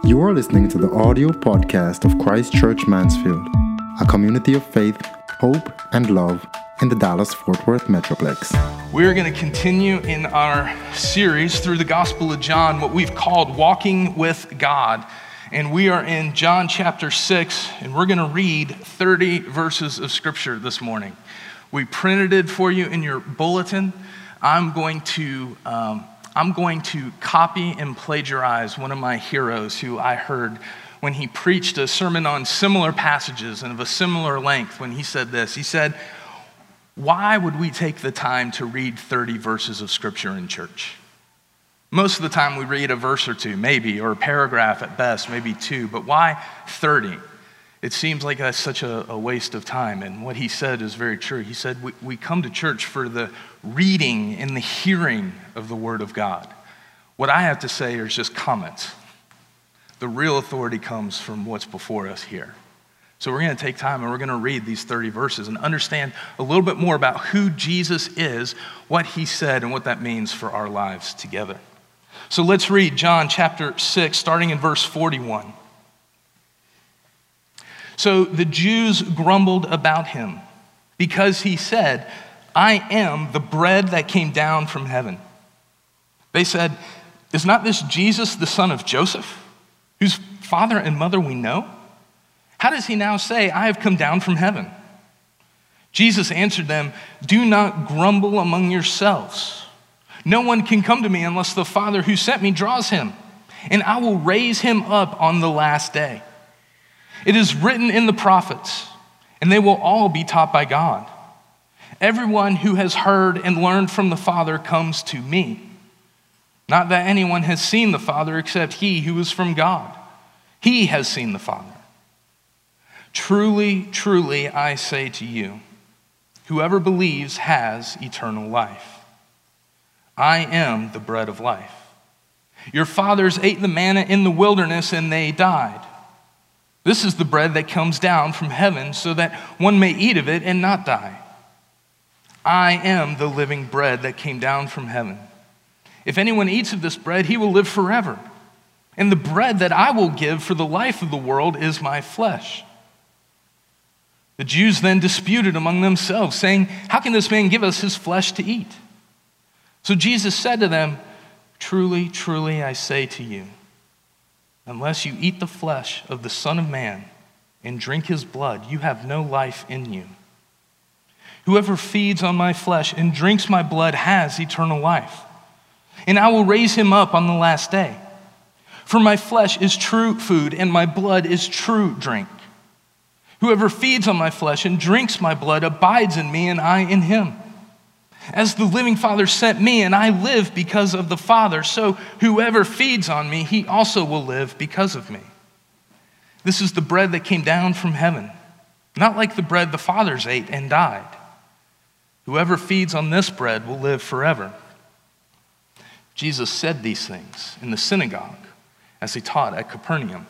You are listening to the audio podcast of Christ Church Mansfield, a community of faith, hope, and love in the Dallas-Fort Worth Metroplex. We're going to continue in our series through the Gospel of John, what we've called Walking with God. And we are in John chapter 6, and we're going to read 30 verses of Scripture this morning. We printed it for you in your bulletin. I'm going to copy and plagiarize one of my heroes who I heard when he preached a sermon on similar passages and of a similar length when he said this. He said, "Why would we take the time to read 30 verses of Scripture in church? Most of the time we read a verse or two, maybe, or a paragraph at best, maybe two, but why 30? It seems like that's such a waste of time." And what he said is very true. He said, we come to church for the reading and the hearing of the Word of God. What I have to say is just comments. The real authority comes from what's before us here. So we're going to take time and we're going to read these 30 verses and understand a little bit more about who Jesus is, what he said, and what that means for our lives together. So let's read John chapter 6, starting in verse 41. So the Jews grumbled about him because he said, "I am the bread that came down from heaven." They said, "Is not this Jesus, the son of Joseph, whose father and mother we know? How does he now say, 'I have come down from heaven'?" Jesus answered them, "Do not grumble among yourselves. No one can come to me unless the Father who sent me draws him, and I will raise him up on the last day. It is written in the prophets, and they will all be taught by God. Everyone who has heard and learned from the Father comes to me. Not that anyone has seen the Father except he who is from God. He has seen the Father. Truly, truly, I say to you, whoever believes has eternal life. I am the bread of life. Your fathers ate the manna in the wilderness and they died. This is the bread that comes down from heaven so that one may eat of it and not die. I am the living bread that came down from heaven. If anyone eats of this bread, he will live forever. And the bread that I will give for the life of the world is my flesh." The Jews then disputed among themselves, saying, "How can this man give us his flesh to eat?" So Jesus said to them, "Truly, truly, I say to you, unless you eat the flesh of the Son of Man and drink his blood, you have no life in you. Whoever feeds on my flesh and drinks my blood has eternal life, and I will raise him up on the last day. For my flesh is true food, and my blood is true drink. Whoever feeds on my flesh and drinks my blood abides in me, and I in him. As the living Father sent me, and I live because of the Father, so whoever feeds on me, he also will live because of me. This is the bread that came down from heaven, not like the bread the fathers ate and died. Whoever feeds on this bread will live forever." Jesus said these things in the synagogue as he taught at Capernaum.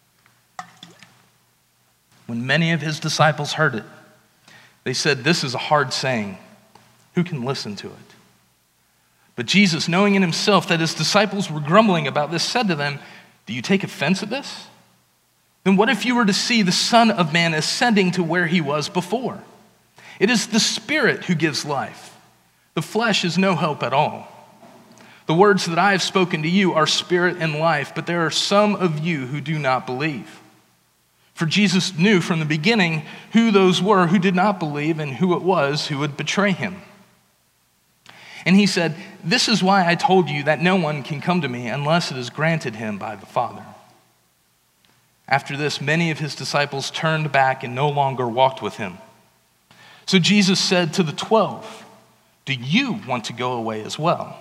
When many of his disciples heard it, they said, "This is a hard saying. Who can listen to it?" But Jesus, knowing in himself that his disciples were grumbling about this, said to them, "Do you take offense at this? Then what if you were to see the Son of Man ascending to where he was before? It is the Spirit who gives life. The flesh is no help at all. The words that I have spoken to you are spirit and life, but there are some of you who do not believe." For Jesus knew from the beginning who those were who did not believe and who it was who would betray him. And he said, "This is why I told you that no one can come to me unless it is granted him by the Father." After this, many of his disciples turned back and no longer walked with him. So Jesus said to the 12, "Do you want to go away as well?"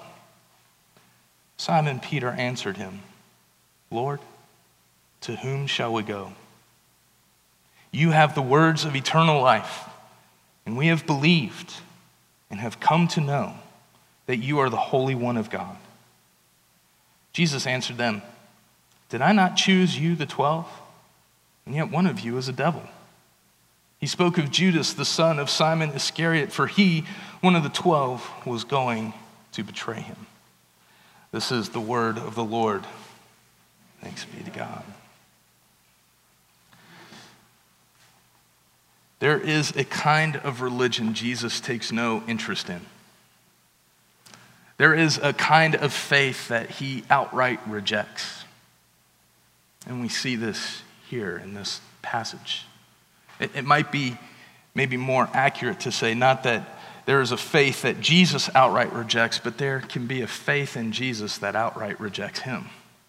Simon Peter answered him, "Lord, to whom shall we go? You have the words of eternal life, and we have believed and have come to know that you are the Holy One of God." Jesus answered them, "Did I not choose you, the 12? And yet one of you is a devil." He spoke of Judas, the son of Simon Iscariot, for he, one of the 12, was going to betray him. This is the word of the Lord. Thanks be to God. There is a kind of religion Jesus takes no interest in. There is a kind of faith that he outright rejects. And we see this here in this passage. It might be maybe more accurate to say not that there is a faith that Jesus outright rejects, but there can be a faith in Jesus that outright rejects him.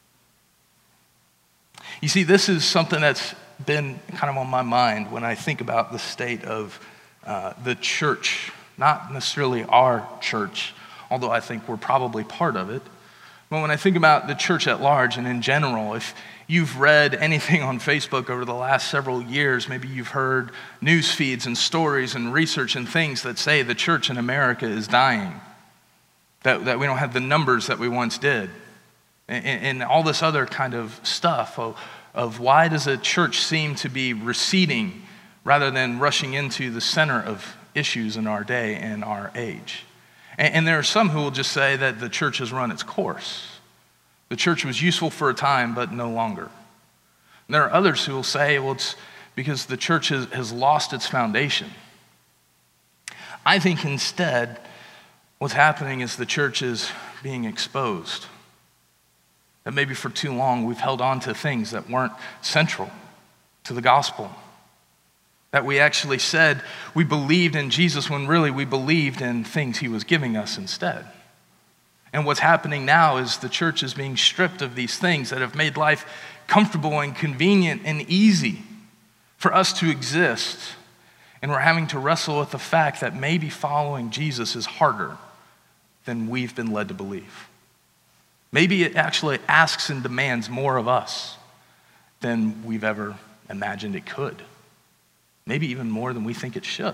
You see, this is something that's been kind of on my mind when I think about the state of the church, not necessarily our church, although I think we're probably part of it. But when I think about the church at large and in general, if you've read anything on Facebook over the last several years, maybe you've heard news feeds and stories and research and things that say the church in America is dying, that we don't have the numbers that we once did, and all this other kind of stuff of why does a church seem to be receding rather than rushing into the center of issues in our day and our age. And there are some who will just say that the church has run its course. The church was useful for a time, but no longer. And there are others who will say, well, it's because the church has lost its foundation. I think instead, what's happening is the church is being exposed. That maybe for too long we've held on to things that weren't central to the gospel. That we actually said we believed in Jesus when really we believed in things he was giving us instead. And what's happening now is the church is being stripped of these things that have made life comfortable and convenient and easy for us to exist. And we're having to wrestle with the fact that maybe following Jesus is harder than we've been led to believe. Maybe it actually asks and demands more of us than we've ever imagined it could. Maybe even more than we think it should.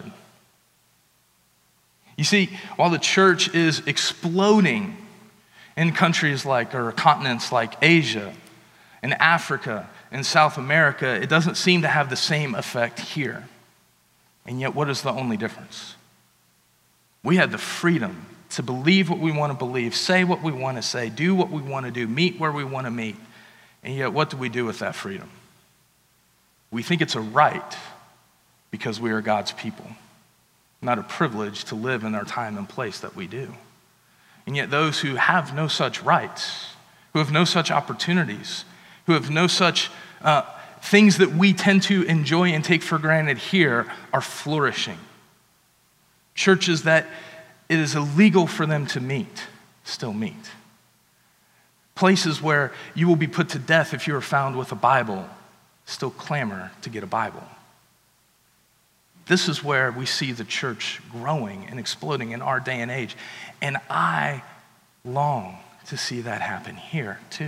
You see, while the church is exploding in countries or continents like Asia and Africa and South America, it doesn't seem to have the same effect here. And yet, what is the only difference? We had the freedom to believe what we want to believe, say what we want to say, do what we want to do, meet where we want to meet. And yet, what do we do with that freedom? We think it's a right because we are God's people, not a privilege to live in our time and place that we do. And yet those who have no such rights, who have no such opportunities, who have no such things that we tend to enjoy and take for granted here are flourishing. Churches that it is illegal for them to meet, still meet. Places where you will be put to death if you are found with a Bible, still clamor to get a Bible. This is where we see the church growing and exploding in our day and age. And I long to see that happen here too.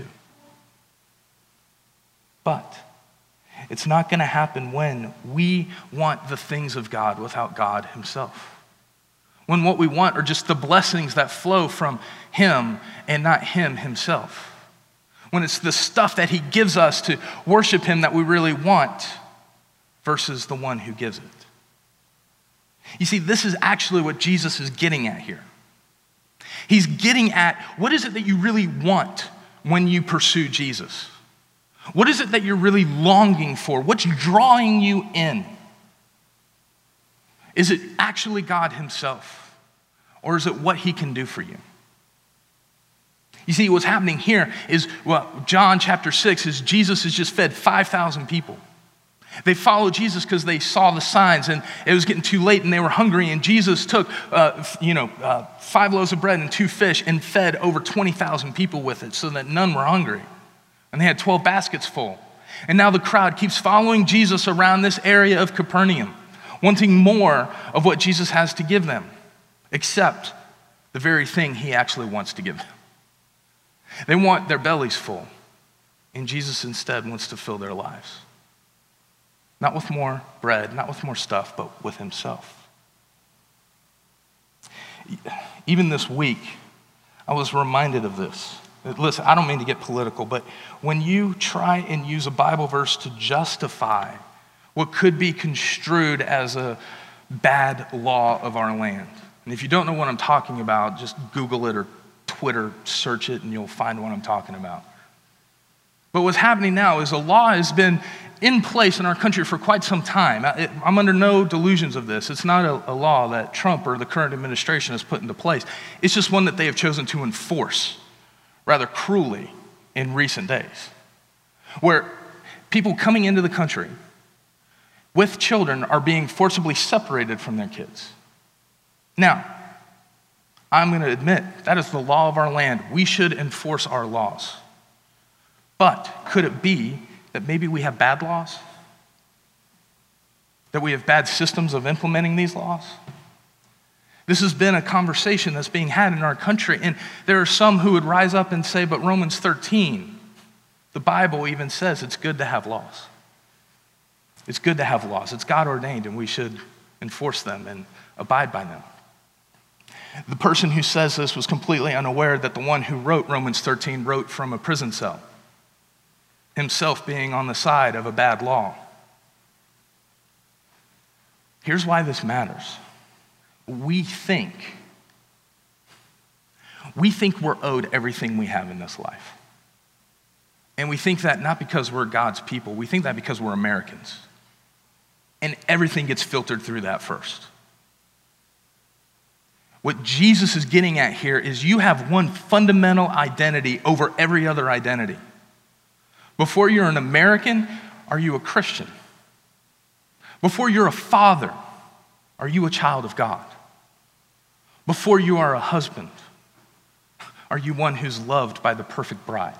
But it's not going to happen when we want the things of God without God himself. When what we want are just the blessings that flow from him and not him himself. When it's the stuff that he gives us to worship him that we really want versus the one who gives it. You see, this is actually what Jesus is getting at here. He's getting at what is it that you really want when you pursue Jesus? What is it that you're really longing for? What's drawing you in? Is it actually God himself? Or is it what he can do for you? You see, what's happening here is, John chapter 6 is Jesus has just fed 5,000 people. They followed Jesus because they saw the signs and it was getting too late and they were hungry, and Jesus took 5 loaves of bread and 2 fish and fed over 20,000 people with it so that none were hungry. And they had 12 baskets full. And now the crowd keeps following Jesus around this area of Capernaum, wanting more of what Jesus has to give them, except the very thing he actually wants to give them. They want their bellies full, and Jesus instead wants to fill their lives. Not with more bread, not with more stuff, but with himself. Even this week, I was reminded of this. Listen, I don't mean to get political, but when you try and use a Bible verse to justify what could be construed as a bad law of our land, and if you don't know what I'm talking about, just Google it or Twitter search it and you'll find what I'm talking about. But what's happening now is a law has been in place in our country for quite some time. I'm under no delusions of this. It's not a law that Trump or the current administration has put into place. It's just one that they have chosen to enforce rather cruelly in recent days, where people coming into the country with children are being forcibly separated from their kids. Now, I'm going to admit that is the law of our land. We should enforce our laws. But could it be that maybe we have bad laws? That we have bad systems of implementing these laws? This has been a conversation that's being had in our country, and there are some who would rise up and say, but Romans 13, the Bible even says it's good to have laws. It's good to have laws. It's God ordained, and we should enforce them and abide by them. The person who says this was completely unaware that the one who wrote Romans 13 wrote from a prison cell, himself being on the side of a bad law. Here's why this matters. We think we're owed everything we have in this life. And we think that not because we're God's people, we think that because we're Americans. And everything gets filtered through that first. What Jesus is getting at here is you have one fundamental identity over every other identity. Before you're an American, are you a Christian? Before you're a father, are you a child of God? Before you are a husband, are you one who's loved by the perfect bride?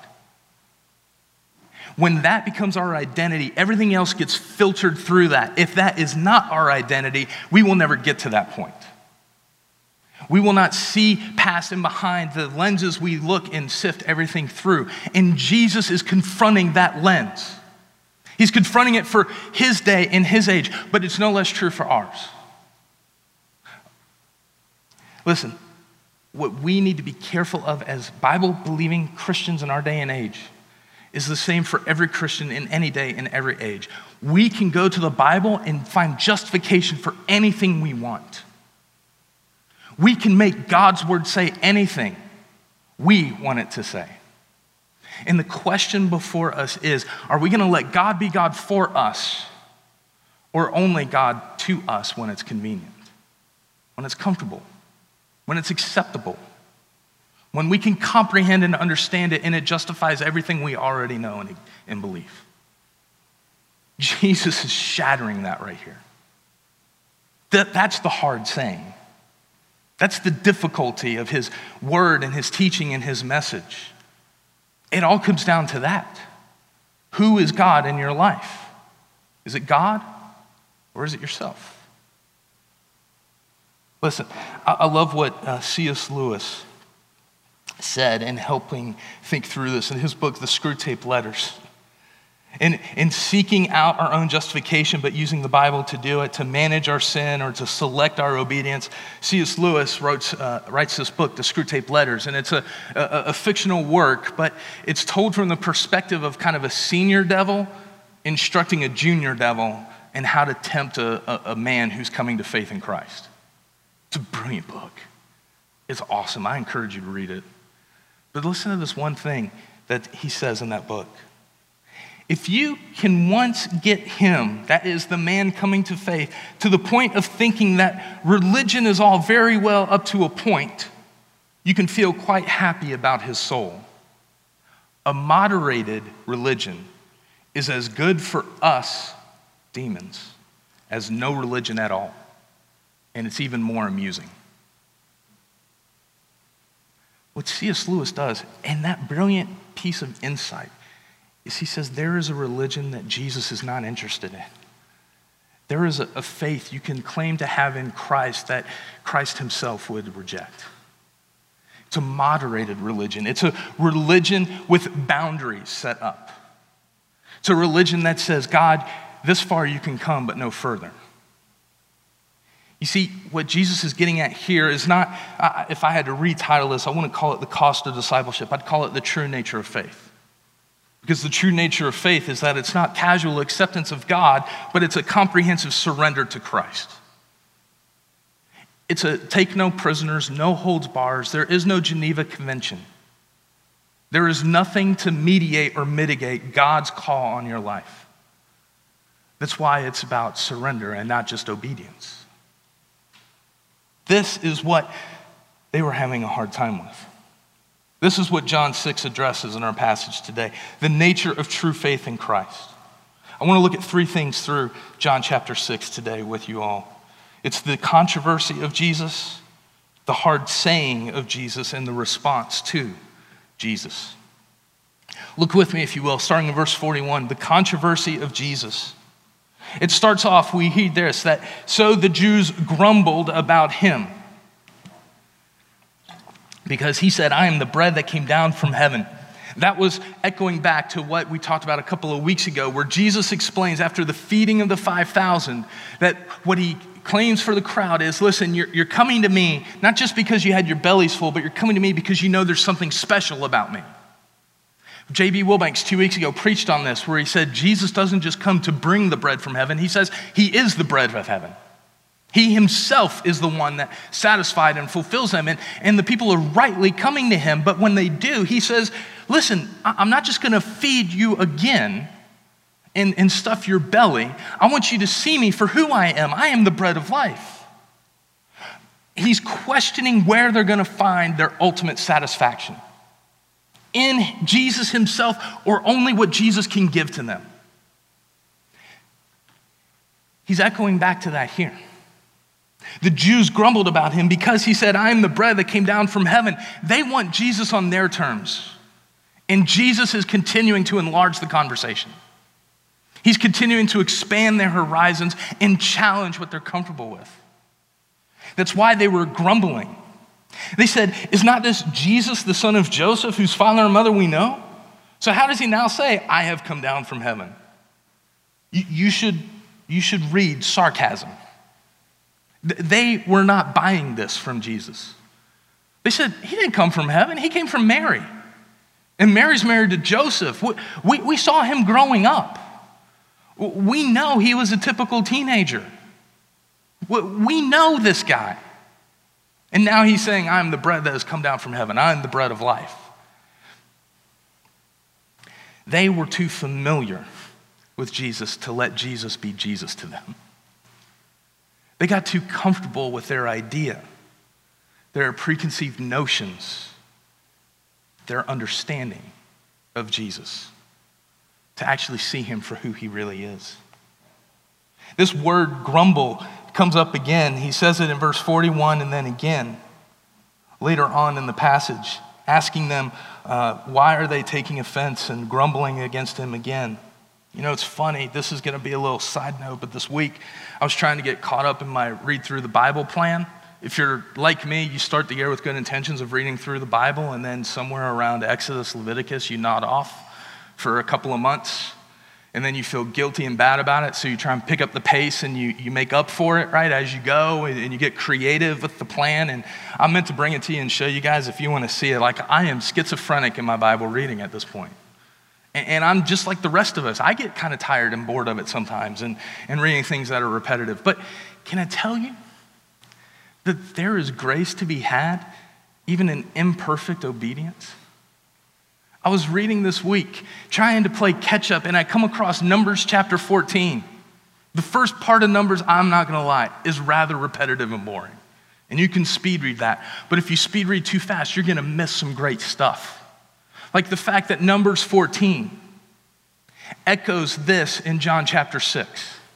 When that becomes our identity, everything else gets filtered through that. If that is not our identity, we will never get to that point. We will not see past and behind the lenses we look and sift everything through. And Jesus is confronting that lens. He's confronting it for his day and his age, but it's no less true for ours. Listen, what we need to be careful of as Bible-believing Christians in our day and age is the same for every Christian in any day and every age. We can go to the Bible and find justification for anything we want. We can make God's word say anything we want it to say. And the question before us is, are we going to let God be God for us, or only God to us when it's convenient, when it's comfortable, when it's acceptable, when we can comprehend and understand it and it justifies everything we already know and believe? Jesus is shattering that right here. That's the hard saying. That's the difficulty of his word and his teaching and his message. It all comes down to that. Who is God in your life? Is it God or is it yourself? Listen, I love what C.S. Lewis said in helping think through this in his book, The Screwtape Letters. In seeking out our own justification, but using the Bible to do it, to manage our sin or to select our obedience, C.S. Lewis writes this book, The Screwtape Letters, and it's a fictional work, but it's told from the perspective of kind of a senior devil instructing a junior devil in how to tempt a man who's coming to faith in Christ. It's a brilliant book. It's awesome. I encourage you to read it. But listen to this one thing that he says in that book. If you can once get him, that is the man coming to faith, to the point of thinking that religion is all very well up to a point, you can feel quite happy about his soul. A moderated religion is as good for us, demons, as no religion at all. And it's even more amusing. What C.S. Lewis does, and that brilliant piece of insight, is he says there is a religion that Jesus is not interested in. There is a faith you can claim to have in Christ that Christ himself would reject. It's a moderated religion. It's a religion with boundaries set up. It's a religion that says, God, this far you can come, but no further. You see, what Jesus is getting at here is not, if I had to retitle this, I wouldn't call it the cost of discipleship. I'd call it the true nature of faith. Because the true nature of faith is that it's not casual acceptance of God, but it's a comprehensive surrender to Christ. It's a take no prisoners, no holds bars. There is no Geneva Convention. There is nothing to mediate or mitigate God's call on your life. That's why it's about surrender and not just obedience. This is what they were having a hard time with. This is what John 6 addresses in our passage today, the nature of true faith in Christ. I want to look at three things through John chapter 6 today with you all. It's the controversy of Jesus, the hard saying of Jesus, and the response to Jesus. Look with me, if you will, starting in verse 41, the controversy of Jesus. It starts off, we hear this, that so the Jews grumbled about him because he said, I am the bread that came down from heaven. That was echoing back to what we talked about a couple of weeks ago, where Jesus explains after the feeding of the 5,000 that what he claims for the crowd is, listen, you're coming to me, not just because you had your bellies full, but you're coming to me because you know there's something special about me. J.B. Wilbanks 2 weeks ago preached on this, where he said Jesus doesn't just come to bring the bread from heaven. He says he is the bread of heaven. He himself is the one that satisfied and fulfills them. And the people are rightly coming to him. But when they do, he says, listen, I'm not just going to feed you again and stuff your belly. I want you to see me for who I am. I am the bread of life. He's questioning where they're going to find their ultimate satisfaction. In Jesus himself, or only what Jesus can give to them. He's echoing back to that here. The Jews grumbled about him because he said, I am the bread that came down from heaven. They want Jesus on their terms. And Jesus is continuing to enlarge the conversation. He's continuing to expand their horizons and challenge what they're comfortable with. That's why they were grumbling. They said, is not this Jesus, the son of Joseph, whose father and mother we know? So how does he now say, I have come down from heaven? You should read sarcasm. They were not buying this from Jesus. They said, he didn't come from heaven, he came from Mary. And Mary's married to Joseph. We saw him growing up. We know he was a typical teenager. We know this guy. And now he's saying, I am the bread that has come down from heaven. I am the bread of life. They were too familiar with Jesus to let Jesus be Jesus to them. They got too comfortable with their idea, their preconceived notions, their understanding of Jesus, to actually see him for who he really is. This word grumble comes up again. He says it in verse 41 and then again later on in the passage, asking them, why are they taking offense and grumbling against him again? You know, it's funny. This is going to be a little side note, but this week I was trying to get caught up in my read through the Bible plan. If you're like me, you start the year with good intentions of reading through the Bible, and then somewhere around Exodus, Leviticus, you nod off for a couple of months. And then you feel guilty and bad about it, so you try and pick up the pace and you make up for it, right, as you go, and you get creative with the plan. And I'm meant to bring it to you and show you guys if you want to see it. Like, I am schizophrenic in my Bible reading at this point. And I'm just like the rest of us. I get kind of tired and bored of it sometimes and reading things that are repetitive. But can I tell you that there is grace to be had even in imperfect obedience? I was reading this week, trying to play catch up, and I come across Numbers chapter 14. The first part of Numbers, I'm not going to lie, is rather repetitive and boring. And you can speed read that. But if you speed read too fast, you're going to miss some great stuff. Like the fact that Numbers 14 echoes this in John chapter 6.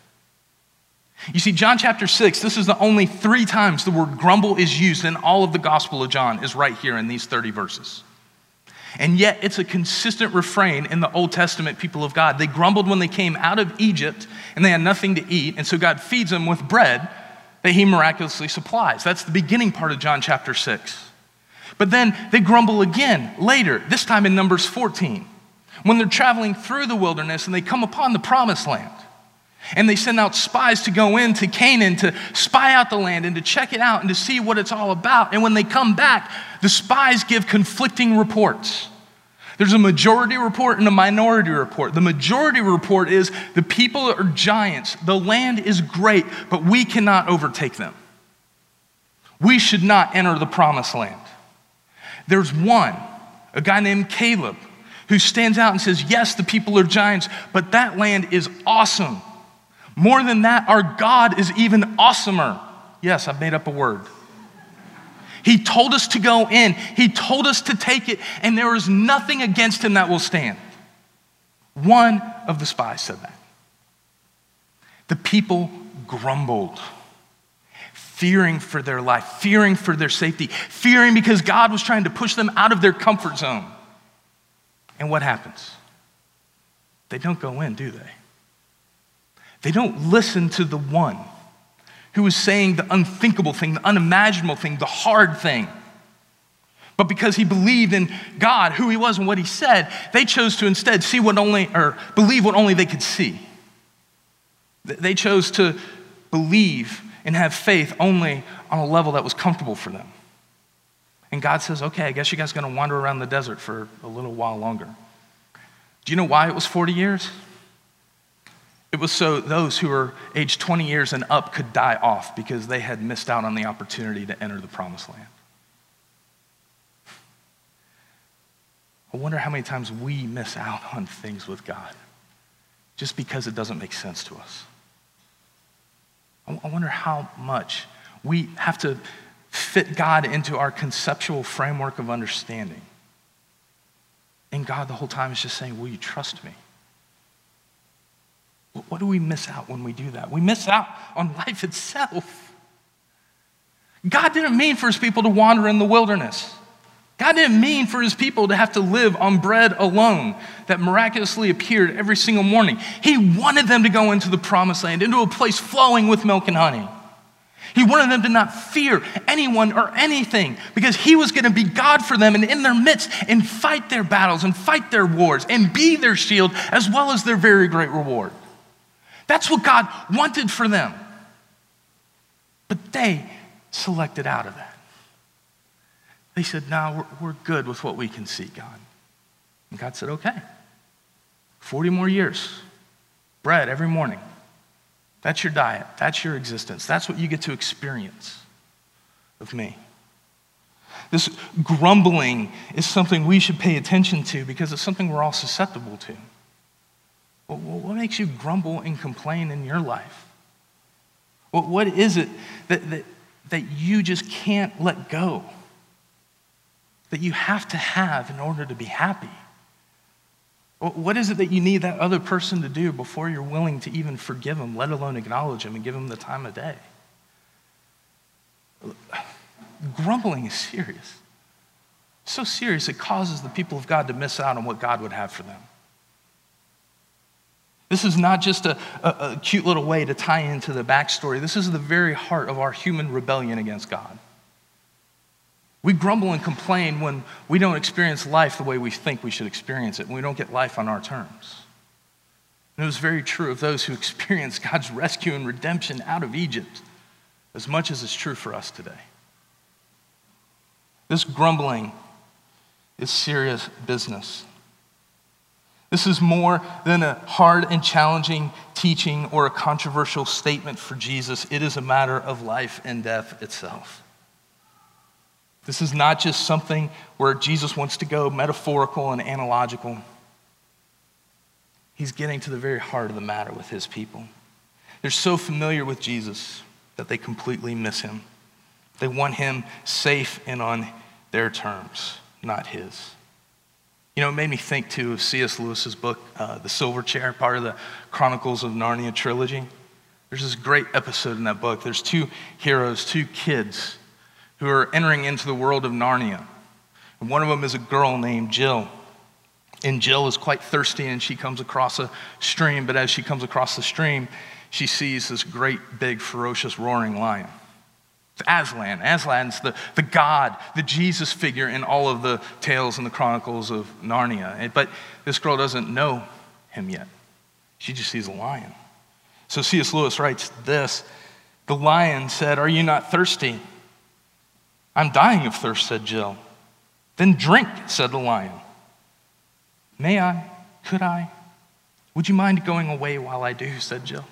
You see, John chapter 6, this is the only 3 times the word grumble is used in all of the Gospel of John, is right here in these 30 verses. And yet it's a consistent refrain in the Old Testament people of God. They grumbled when they came out of Egypt and they had nothing to eat. And so God feeds them with bread that he miraculously supplies. That's the beginning part of John chapter 6. But then they grumble again later, this time in Numbers 14, when they're traveling through the wilderness and they come upon the promised land. And they send out spies to go into Canaan to spy out the land and to check it out and to see what it's all about. And when they come back, the spies give conflicting reports. There's a majority report and a minority report. The majority report is the people are giants. The land is great, but we cannot overtake them. We should not enter the promised land. There's one a guy named Caleb, who stands out and says, yes, the people are giants, but that land is awesome. More than that, our God is even awesomer. Yes, I've made up a word. He told us to go in. He told us to take it, and there is nothing against him that will stand. One of the spies said that. The people grumbled, fearing for their life, fearing for their safety, fearing because God was trying to push them out of their comfort zone. And what happens? They don't go in, do they? They don't listen to the one who was saying the unthinkable thing, the unimaginable thing, the hard thing. But because he believed in God, who he was and what he said, they chose to instead believe what only they could see. They chose to believe and have faith only on a level that was comfortable for them. And God says, okay, I guess you guys are going to wander around the desert for a little while longer. Do you know why it was 40 years? It was so those who were age 20 years and up could die off because they had missed out on the opportunity to enter the promised land. I wonder how many times we miss out on things with God just because it doesn't make sense to us. I wonder how much we have to fit God into our conceptual framework of understanding. And God the whole time is just saying, will you trust me? What do we miss out when we do that? We miss out on life itself. God didn't mean for his people to wander in the wilderness. God didn't mean for his people to have to live on bread alone that miraculously appeared every single morning. He wanted them to go into the promised land, into a place flowing with milk and honey. He wanted them to not fear anyone or anything because he was going to be God for them and in their midst and fight their battles and fight their wars and be their shield as well as their very great reward. That's what God wanted for them. But they selected out of that. They said, no, we're good with what we can see, God. And God said, okay, 40 more years, bread every morning. That's your diet. That's your existence. That's what you get to experience of me. This grumbling is something we should pay attention to because it's something we're all susceptible to. Well, what makes you grumble and complain in your life? Well, what is it that you just can't let go? That you have to have in order to be happy? What is it that you need that other person to do before you're willing to even forgive them, let alone acknowledge them and give them the time of day? Grumbling is serious. So serious it causes the people of God to miss out on what God would have for them. This is not just a cute little way to tie into the backstory. This is the very heart of our human rebellion against God. We grumble and complain when we don't experience life the way we think we should experience it, when we don't get life on our terms. And it was very true of those who experienced God's rescue and redemption out of Egypt, as much as it's true for us today. This grumbling is serious business. This is more than a hard and challenging teaching or a controversial statement for Jesus. It is a matter of life and death itself. This is not just something where Jesus wants to go metaphorical and analogical. He's getting to the very heart of the matter with his people. They're so familiar with Jesus that they completely miss him. They want him safe and on their terms, not his. You know, it made me think too of C.S. Lewis's book, The Silver Chair, part of the Chronicles of Narnia trilogy. There's this great episode in that book. There's two heroes, two kids, who are entering into the world of Narnia. And one of them is a girl named Jill. And Jill is quite thirsty and she comes across a stream, but as she comes across the stream, she sees this great, big, ferocious, roaring lion. It's Aslan. Aslan's the God, the Jesus figure in all of the tales and the chronicles of Narnia. But this girl doesn't know him yet. She just sees a lion. So C.S. Lewis writes this: the lion said, "Are you not thirsty?" "I'm dying of thirst," said Jill. "Then drink," said the lion. "May I? Could I? Would you mind going away while I do?" said Jill.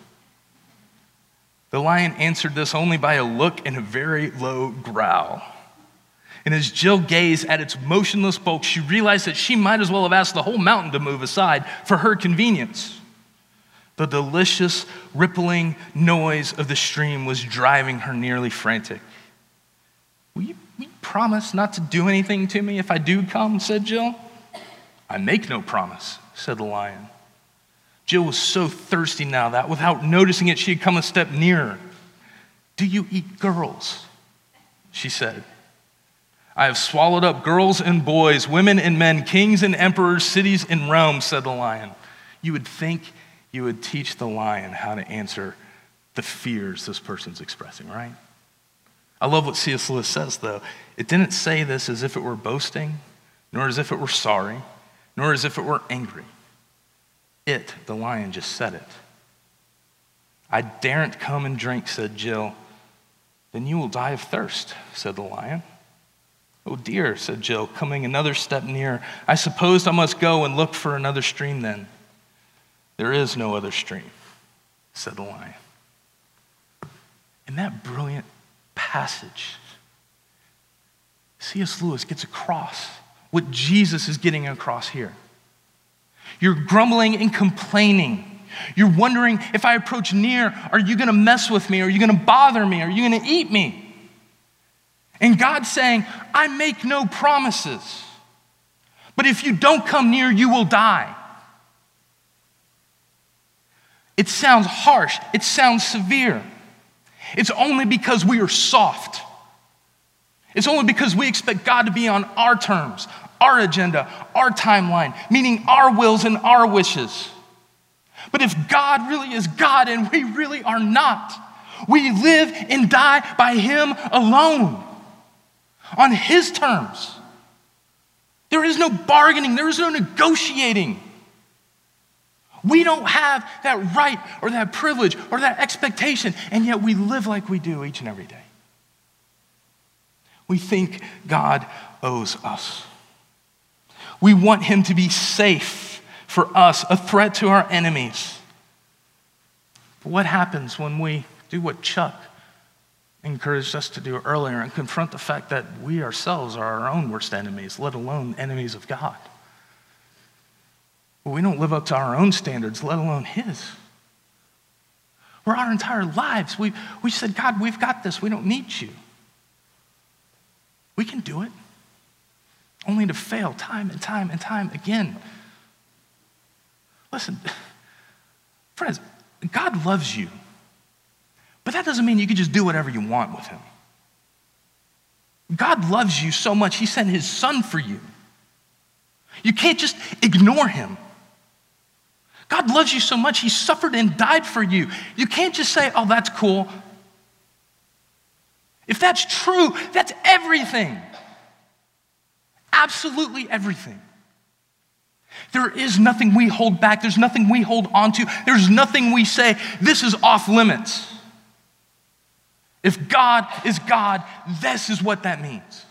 The lion answered this only by a look and a very low growl. And as Jill gazed at its motionless bulk, she realized that she might as well have asked the whole mountain to move aside for her convenience. The delicious, rippling noise of the stream was driving her nearly frantic. Will you promise not to do anything to me if I do come? Said Jill. I make no promise, said the lion. Jill was so thirsty now that without noticing it, she had come a step nearer. Do you eat girls? She said. I have swallowed up girls and boys, women and men, kings and emperors, cities and realms, said the lion. You would think you would teach the lion how to answer the fears this person's expressing, right? I love what C.S. Lewis says, though. It didn't say this as if it were boasting, nor as if it were sorry, nor as if it were angry. It, the lion, just said it. I daren't come and drink, said Jill. Then you will die of thirst, said the lion. Oh dear, said Jill, coming another step nearer. I suppose I must go and look for another stream then. There is no other stream, said the lion. In that brilliant passage, C.S. Lewis gets across what Jesus is getting across here. You're grumbling and complaining. You're wondering, if I approach near, are you going to mess with me? Are you going to bother me? Are you going to eat me? And God's saying, I make no promises. But if you don't come near, you will die. It sounds harsh. It sounds severe. It's only because we are soft. It's only because we expect God to be on our terms, our agenda, our timeline, meaning our wills and our wishes. But if God really is God and we really are not, we live and die by Him alone, on His terms. There is no bargaining, there is no negotiating. We don't have that right or that privilege or that expectation, and yet we live like we do each and every day. We think God owes us. We want Him to be safe for us, a threat to our enemies. But what happens when we do what Chuck encouraged us to do earlier and confront the fact that we ourselves are our own worst enemies, let alone enemies of God? Well, we don't live up to our own standards, let alone His. For our entire lives, we said, God, we've got this. We don't need you. We can do it, only to fail time and time and time again. Listen, friends, God loves you, but that doesn't mean you can just do whatever you want with Him. God loves you so much, He sent His Son for you. You can't just ignore Him. God loves you so much, He suffered and died for you. You can't just say, oh, that's cool. If that's true, that's everything. Absolutely everything. There is nothing we hold back. There's nothing we hold on to. There's nothing we say, this is off limits. If God is God, this is what that means.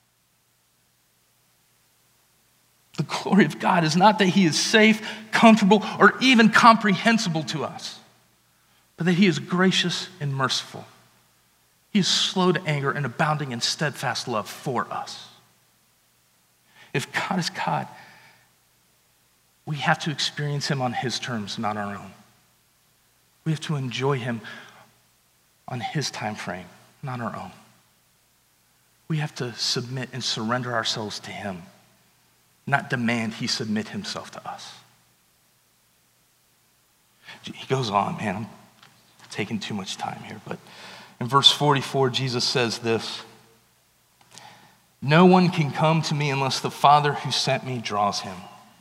The glory of God is not that He is safe, comfortable, or even comprehensible to us, but that He is gracious and merciful. He is slow to anger and abounding in steadfast love for us. If God is God, we have to experience Him on His terms, not our own. We have to enjoy Him on His time frame, not our own. We have to submit and surrender ourselves to Him, not demand He submit Himself to us. He goes on, man, I'm taking too much time here, but in verse 44, Jesus says this: no one can come to me unless the Father who sent me draws him.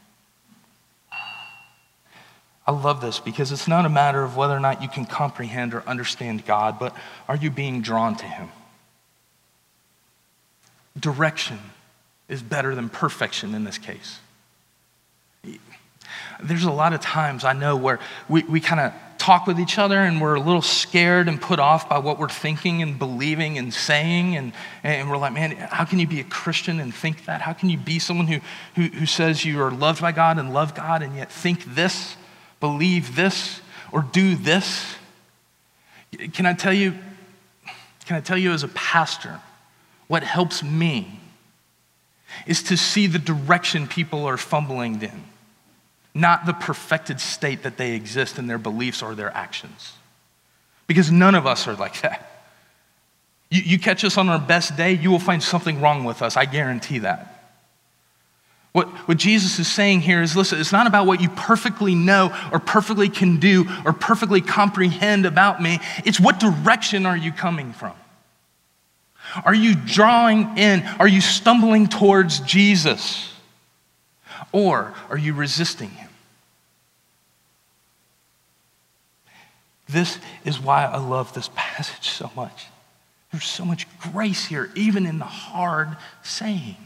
I love this because it's not a matter of whether or not you can comprehend or understand God, but are you being drawn to Him? Direction is better than perfection in this case. There's a lot of times I know where we kind of talk with each other and we're a little scared and put off by what we're thinking and believing and saying, and we're like, man, how can you be a Christian and think that? How can you be someone who says you are loved by God and love God and yet think this, believe this, or do this? Can I tell you as a pastor, what helps me is to see the direction people are fumbling in, not the perfected state that they exist in their beliefs or their actions. Because none of us are like that. You catch us on our best day, you will find something wrong with us. I guarantee that. What Jesus is saying here is, listen, it's not about what you perfectly know or perfectly can do or perfectly comprehend about me. It's what direction are you coming from? Are you drawing in? Are you stumbling towards Jesus? Or are you resisting him? This is why I love this passage so much. There's so much grace here, even in the hard saying.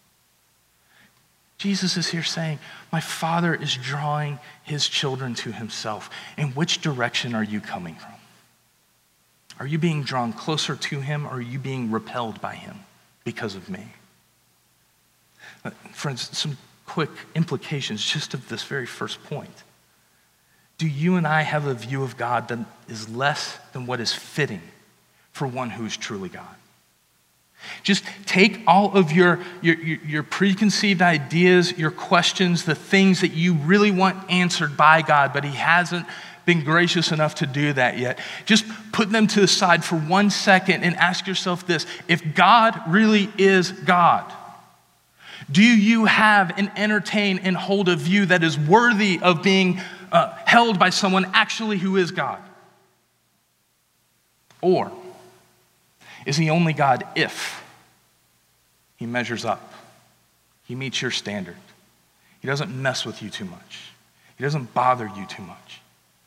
Jesus is here saying, my Father is drawing his children to himself. In which direction are you coming from? Are you being drawn closer to him, or are you being repelled by him because of me? Friends, some quick implications just of this very first point. Do you and I have a view of God that is less than what is fitting for one who is truly God? Just take all of your preconceived ideas, your questions, the things that you really want answered by God, but he hasn't been gracious enough to do that yet. Just put them to the side for 1 second and ask yourself this: if God really is God, do you have and entertain and hold a view that is worthy of being held by someone actually who is God? Or is he only God if he measures up, he meets your standard, he doesn't mess with you too much, he doesn't bother you too much?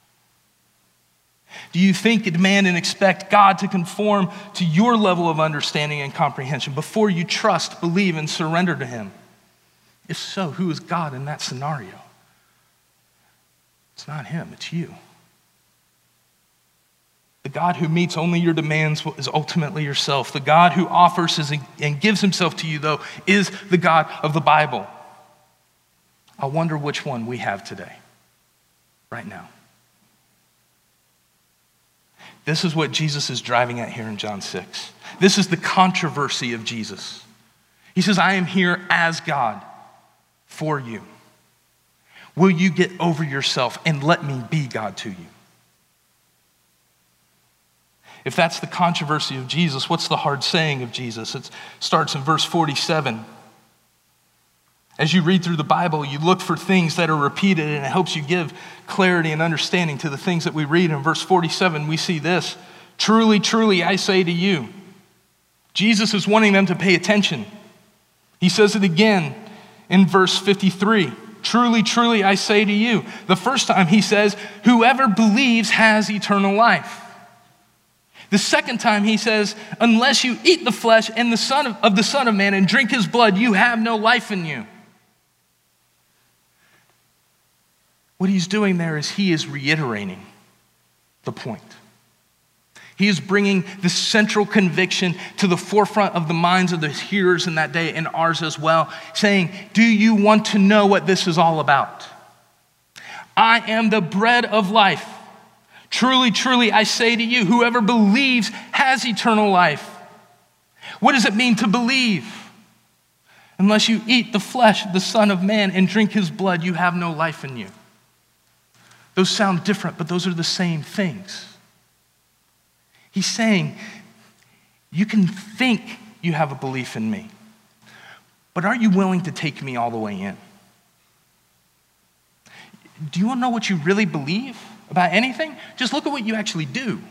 Do you think, demand, and expect God to conform to your level of understanding and comprehension before you trust, believe, and surrender to him? If so, who is God in that scenario? It's not him, it's you. The God who meets only your demands is ultimately yourself. The God who offers and gives himself to you, though, is the God of the Bible. I wonder which one we have today, right now. This is what Jesus is driving at here in John 6. This is the controversy of Jesus. He says, I am here as God for you. Will you get over yourself and let me be God to you? If that's the controversy of Jesus, what's the hard saying of Jesus? It starts in verse 47. As you read through the Bible, you look for things that are repeated, and it helps you give clarity and understanding to the things that we read. In verse 47, we see this: truly, truly, I say to you. Jesus is wanting them to pay attention. He says it again in verse 53. Truly, truly, I say to you. The first time he says, whoever believes has eternal life. The second time he says, unless you eat the flesh and the Son of Man and drink his blood, you have no life in you. What he's doing there is he is reiterating the point. He is bringing the central conviction to the forefront of the minds of the hearers in that day, and ours as well, saying, do you want to know what this is all about? I am the bread of life. Truly, truly, I say to you, whoever believes has eternal life. What does it mean to believe? Unless you eat the flesh of the Son of Man and drink his blood, you have no life in you. Those sound different, but those are the same things. He's saying, you can think you have a belief in me, but are you willing to take me all the way in? Do you want to know what you really believe about anything? Just look at what you actually do.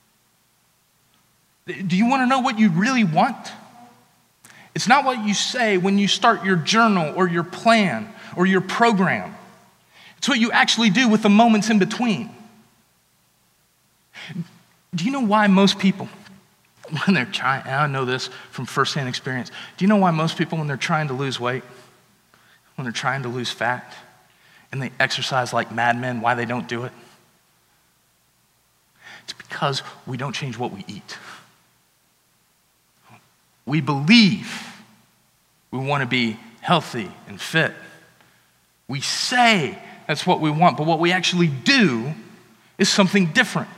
Do you want to know what you really want? It's not what you say when you start your journal or your plan or your program. It's what you actually do with the moments in between. Do you know why most people, when they're trying, and I know this from firsthand experience, do you know why most people, when they're trying to lose weight, when they're trying to lose fat, and they exercise like madmen, why they don't do it? It's because we don't change what we eat. We believe we want to be healthy and fit. We say that's what we want, but what we actually do is something different.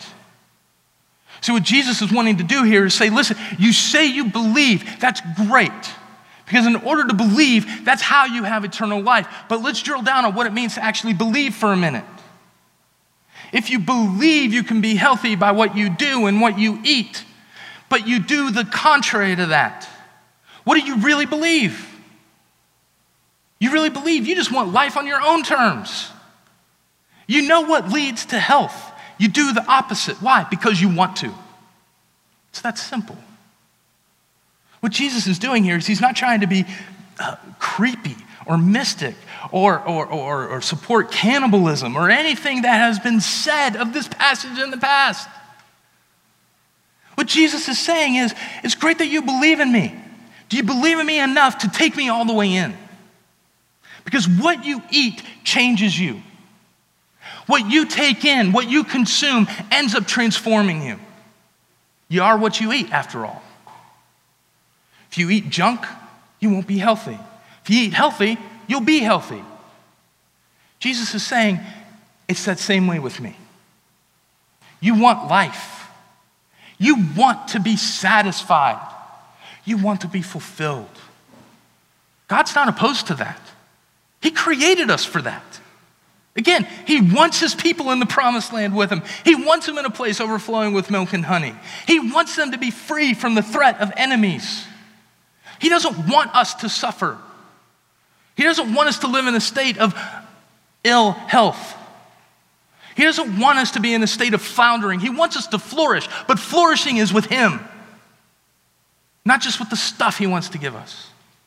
So what Jesus is wanting to do here is say, listen, you say you believe, that's great, Because in order to believe, that's how you have eternal life. But let's drill down on what it means to actually believe for a minute. If you believe, you can be healthy by what you do and what you eat. But you do the contrary to that. What do you really believe? You really believe you just want life on your own terms. You know what leads to health. You do the opposite. Why? Because you want to. It's that simple. What Jesus is doing here is he's not trying to be creepy or mystic or support cannibalism or anything that has been said of this passage in the past. What Jesus is saying is, it's great that you believe in me. Do you believe in me enough to take me all the way in? Because what you eat changes you. What you take in, what you consume, ends up transforming you. You are what you eat, after all. If you eat junk, you won't be healthy. If you eat healthy, you'll be healthy. Jesus is saying, it's that same way with me. You want life. You want to be satisfied. You want to be fulfilled. God's not opposed to that. He created us for that. Again, he wants his people in the promised land with him. He wants them in a place overflowing with milk and honey. He wants them to be free from the threat of enemies. He doesn't want us to suffer. He doesn't want us to live in a state of ill health. He doesn't want us to be in a state of floundering. He wants us to flourish, but flourishing is with him, not just with the stuff he wants to give us.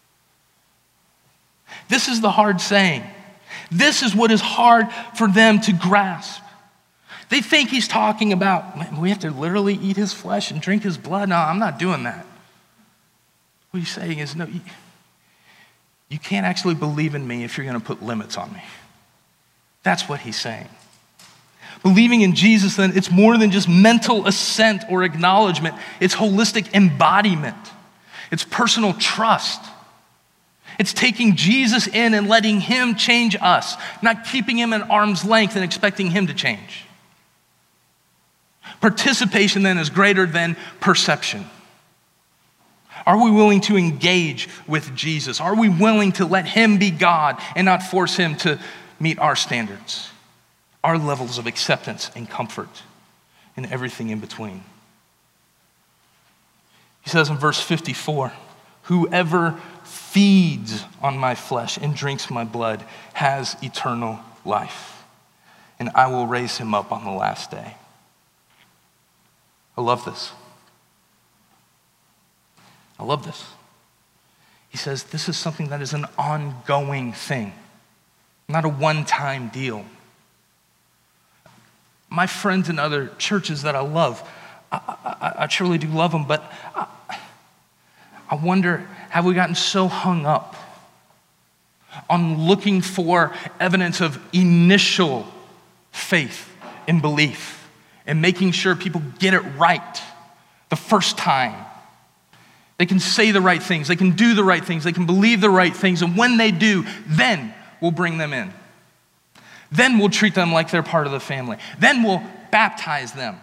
This is the hard saying. This is what is hard for them to grasp. They think he's talking about, we have to literally eat his flesh and drink his blood. No, I'm not doing that. What he's saying is, no, you can't actually believe in me if you're going to put limits on me. That's what he's saying. Believing in Jesus, then, it's more than just mental assent or acknowledgement. It's holistic embodiment. It's personal trust. It's taking Jesus in and letting him change us, not keeping him at arm's length and expecting him to change. Participation, then, is greater than perception. Are we willing to engage with Jesus? Are we willing to let him be God and not force him to meet our standards, our levels of acceptance and comfort, and everything in between? He says in verse 54, whoever feeds on my flesh and drinks my blood has eternal life, and I will raise him up on the last day. I love this. I love this. He says this is something that is an ongoing thing, not a one-time deal. My friends in other churches that I love, I truly do love them, but I wonder, have we gotten so hung up on looking for evidence of initial faith and belief and making sure people get it right the first time? They can say the right things, they can do the right things, they can believe the right things, and when they do, then we'll bring them in. Then we'll treat them like they're part of the family. Then we'll baptize them.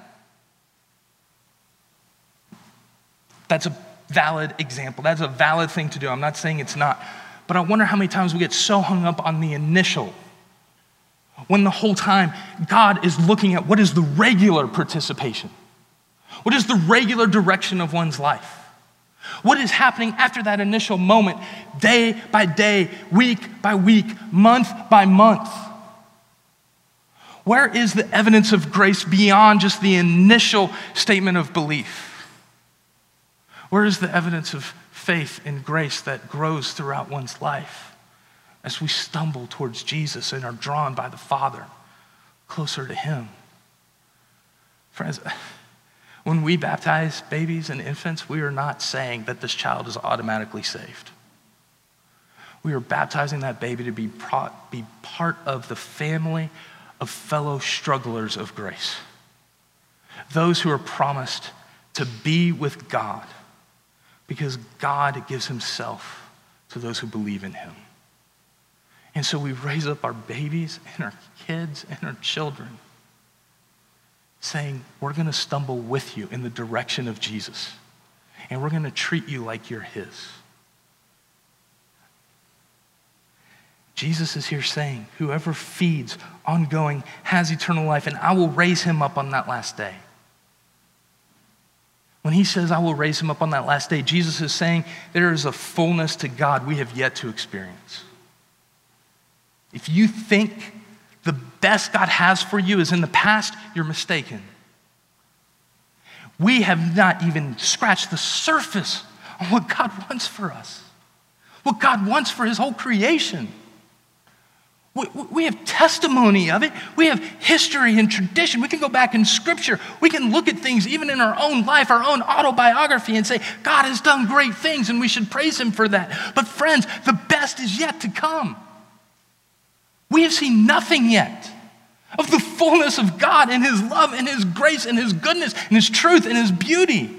That's a valid example. That's a valid thing to do. I'm not saying it's not. But I wonder how many times we get so hung up on the initial, when the whole time God is looking at what is the regular participation. What is the regular direction of one's life? What is happening after that initial moment, day by day, week by week, month by month? Where is the evidence of grace beyond just the initial statement of belief? Where is the evidence of faith and grace that grows throughout one's life as we stumble towards Jesus and are drawn by the Father closer to him? Friends, when we baptize babies and infants, we are not saying that this child is automatically saved. We are baptizing that baby to be part of the family of fellow strugglers of grace. Those who are promised to be with God because God gives himself to those who believe in him. And so we raise up our babies and our kids and our children saying, we're going to stumble with you in the direction of Jesus. And we're going to treat you like you're his. Jesus is here saying, whoever feeds ongoing has eternal life, and I will raise him up on that last day. When he says, I will raise him up on that last day, Jesus is saying there is a fullness to God we have yet to experience. If you think the best God has for you is in the past, you're mistaken. We have not even scratched the surface on what God wants for us, what God wants for his whole creation. We have testimony of it. We have history and tradition. We can go back in Scripture. We can look at things even in our own life, our own autobiography, and say, God has done great things and we should praise him for that. But friends, the best is yet to come. We have seen nothing yet of the fullness of God and his love and his grace and his goodness and his truth and his beauty.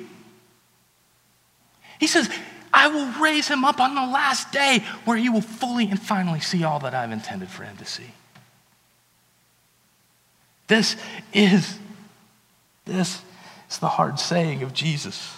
He says, I will raise him up on the last day where he will fully and finally see all that I've intended for him to see. This is the hard saying of Jesus.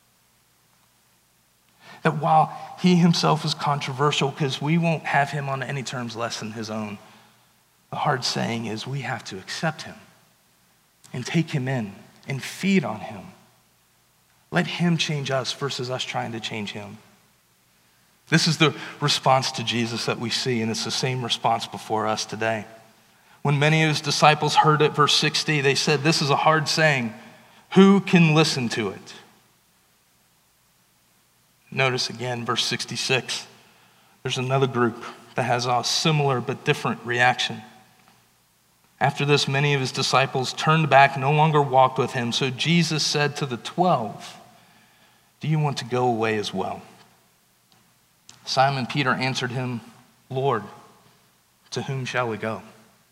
That while he himself is controversial, because we won't have him on any terms less than his own, the hard saying is we have to accept him and take him in and feed on him. Let him change us versus us trying to change him. This is the response to Jesus that we see, and it's the same response before us today. When many of his disciples heard it, verse 60, they said, this is a hard saying. Who can listen to it? Notice again, verse 66. There's another group that has a similar but different reaction. After this, many of his disciples turned back, no longer walked with him. So Jesus said to the 12, do you want to go away as well? Simon Peter answered him, Lord, to whom shall we go?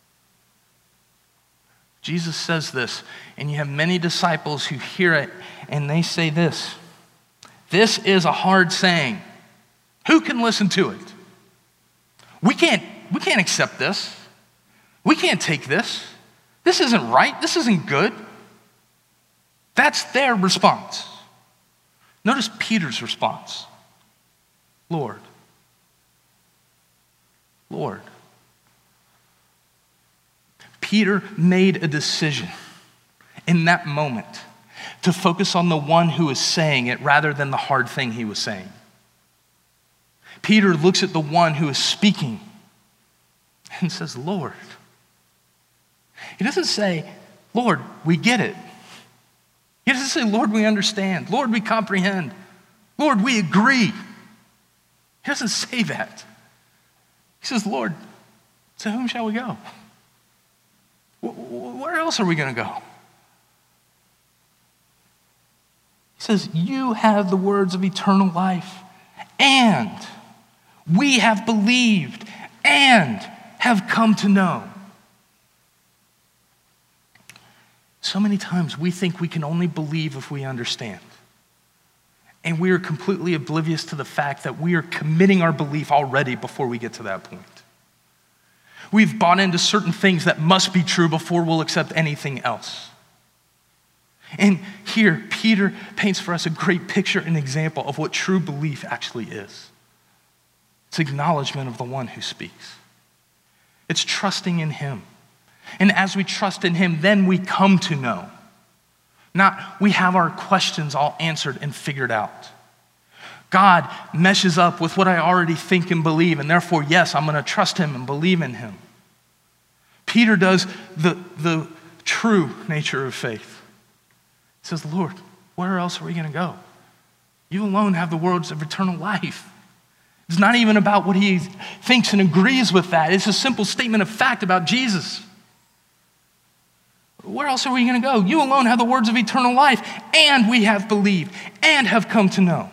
Jesus says this, and you have many disciples who hear it, and they say this. This is a hard saying. Who can listen to it? We can't accept this. We can't take this. This isn't right. This isn't good. That's their response. Notice Peter's response. Lord. Lord. Peter made a decision in that moment to focus on the one who was saying it rather than the hard thing he was saying. Peter looks at the one who is speaking and says, Lord. He doesn't say, Lord, we get it. He doesn't say, Lord, we understand. Lord, we comprehend. Lord, we agree. He doesn't say that. He says, Lord, to whom shall we go? Where else are we going to go? He says, you have the words of eternal life, and we have believed and have come to know. So many times we think we can only believe if we understand. And we are completely oblivious to the fact that we are committing our belief already before we get to that point. We've bought into certain things that must be true before we'll accept anything else. And here, Peter paints for us a great picture and example of what true belief actually is. It's acknowledgement of the one who speaks. It's trusting in him. And as we trust in him, then we come to know. Not we have our questions all answered and figured out. God meshes up with what I already think and believe, and therefore, yes, I'm going to trust him and believe in him. Peter does the true nature of faith. He says, Lord, where else are we going to go? You alone have the words of eternal life. It's not even about what he thinks and agrees with that. It's a simple statement of fact about Jesus. Where else are we going to go? You alone have the words of eternal life, and we have believed and have come to know.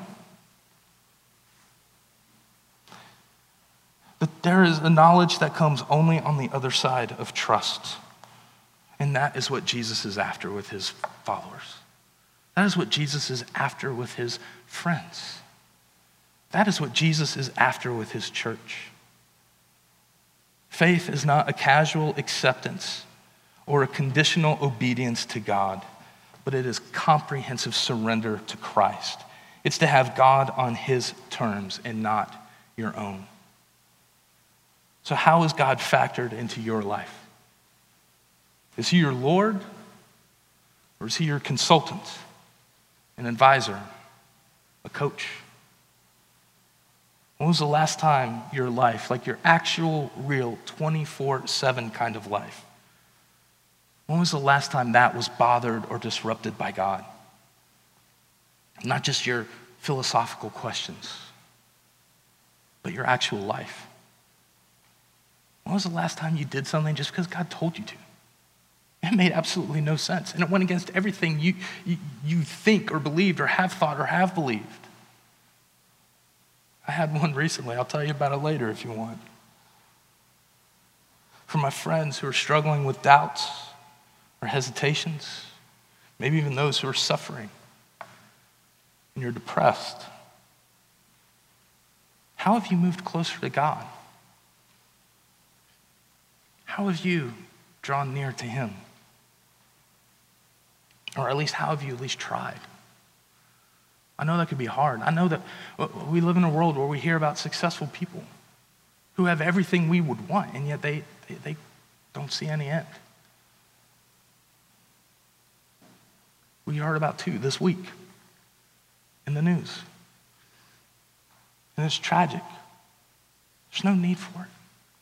But there is a knowledge that comes only on the other side of trust. And that is what Jesus is after with his followers. That is what Jesus is after with his friends. That is what Jesus is after with his church. Faith is not a casual acceptance or a conditional obedience to God, but it is comprehensive surrender to Christ. It's to have God on his terms and not your own. So how is God factored into your life? Is he your Lord? Or is he your consultant, an advisor, a coach? When was the last time your life, like your actual, real, 24/7 kind of life, when was the last time that was bothered or disrupted by God? Not just your philosophical questions, but your actual life. When was the last time you did something just because God told you to? It made absolutely no sense, and it went against everything you think or believed or have thought or have believed. I had one recently. I'll tell you about it later if you want. For my friends who are struggling with doubts or hesitations, maybe even those who are suffering, and you're depressed, how have you moved closer to God? How have you drawn near to him? Or at least how have you at least tried? I know that could be hard. I know that we live in a world where we hear about successful people who have everything we would want, and yet they don't see any end. We heard about two this week in the news. And it's tragic. There's no need for it.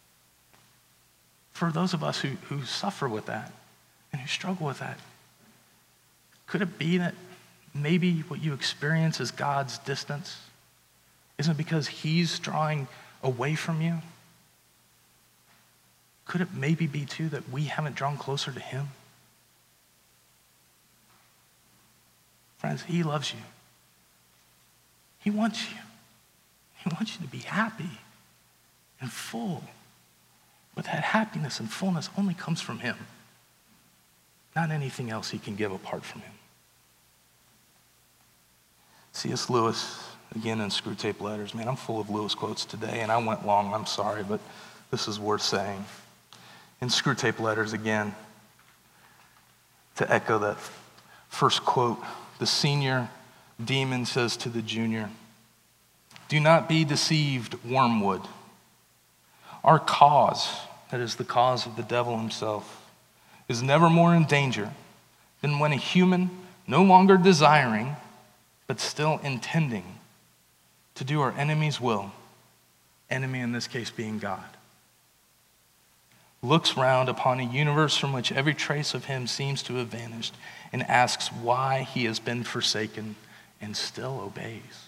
For those of us who suffer with that and who struggle with that, could it be that maybe what you experience is God's distance? Isn't it because he's drawing away from you? Could it maybe be too that we haven't drawn closer to him? Friends, he loves you. He wants you. He wants you to be happy and full. But that happiness and fullness only comes from him, not anything else he can give apart from him. C.S. Lewis, again in Screwtape Letters. Man, I'm full of Lewis quotes today, and I went long. I'm sorry, but this is worth saying. In Screwtape Letters, again, to echo that first quote, the senior demon says to the junior, "Do not be deceived, wormwood. Our cause, that is the cause of the devil himself, is never more in danger than when a human, no longer desiring, but still intending to do our enemy's will, enemy in this case being God, looks round upon a universe from which every trace of him seems to have vanished and asks why he has been forsaken and still obeys."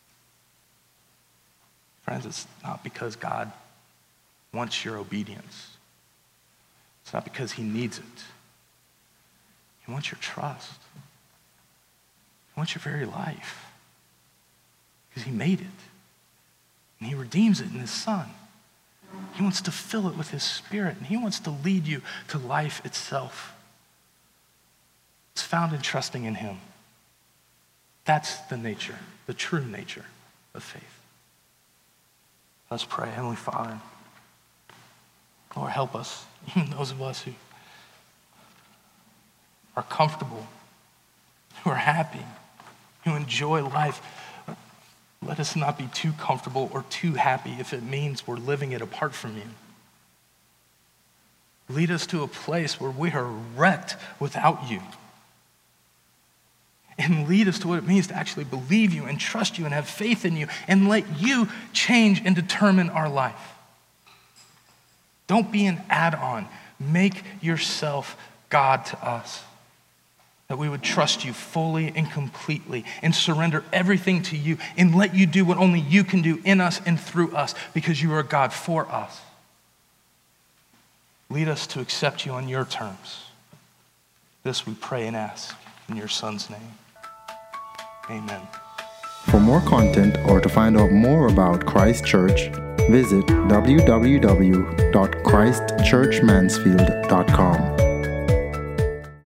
Friends, it's not because God wants your obedience. It's not because he needs it. He wants your trust. He wants your very life. Because he made it. And he redeems it in his Son. He wants to fill it with his Spirit. And he wants to lead you to life itself. It's found in trusting in him. That's the nature, the true nature of faith. Let's pray. Heavenly Father, Lord, help us, even those of us who are comfortable, who are happy, who enjoy life. Let us not be too comfortable or too happy if it means we're living it apart from you. Lead us to a place where we are wrecked without you. And lead us to what it means to actually believe you and trust you and have faith in you and let you change and determine our life. Don't be an add-on. Make yourself God to us. That we would trust you fully and completely and surrender everything to you and let you do what only you can do in us and through us because you are God for us. Lead us to accept you on your terms. This we pray and ask in your Son's name. Amen. For more content or to find out more about Christ Church, visit www.christchurchmansfield.com.